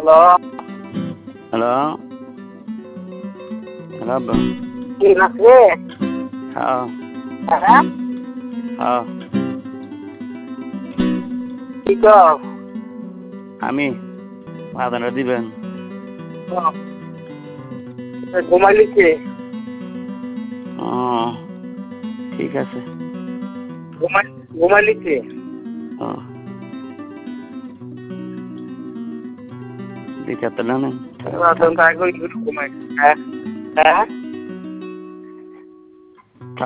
Hello hello hello আব্বা। কি নাচবে? হ্যাঁ হ্যাঁ হ্যাঁ কি কও? আমি আদানটা দিবেন। ঘুমাইলিছে? ও ঠিক আছে। ঘুমাইলিছে? ও দিতে তো না ঘুমাই। হ্যাঁ হ্যাঁ